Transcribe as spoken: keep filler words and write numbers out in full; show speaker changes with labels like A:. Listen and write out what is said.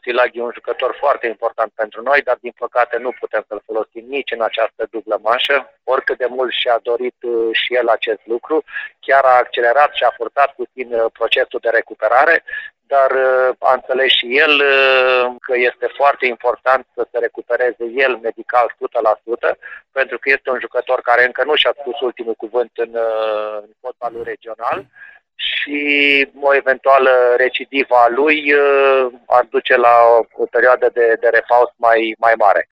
A: Ostilag e un jucător foarte important pentru noi, dar din păcate nu putem să-l folosim nici în această dublă manșă, oricât de mult și-a dorit și el acest lucru. Chiar a accelerat și a furtat puțin procesul de recuperare, dar a înțeles și el că este foarte important să se recupereze el medical o sută la sută, pentru că este un jucător care încă nu și-a spus ultimul cuvânt în, în fotbalul regional și o eventuală recidivă a lui ar duce la o perioadă de, de repaus mai, mai mare.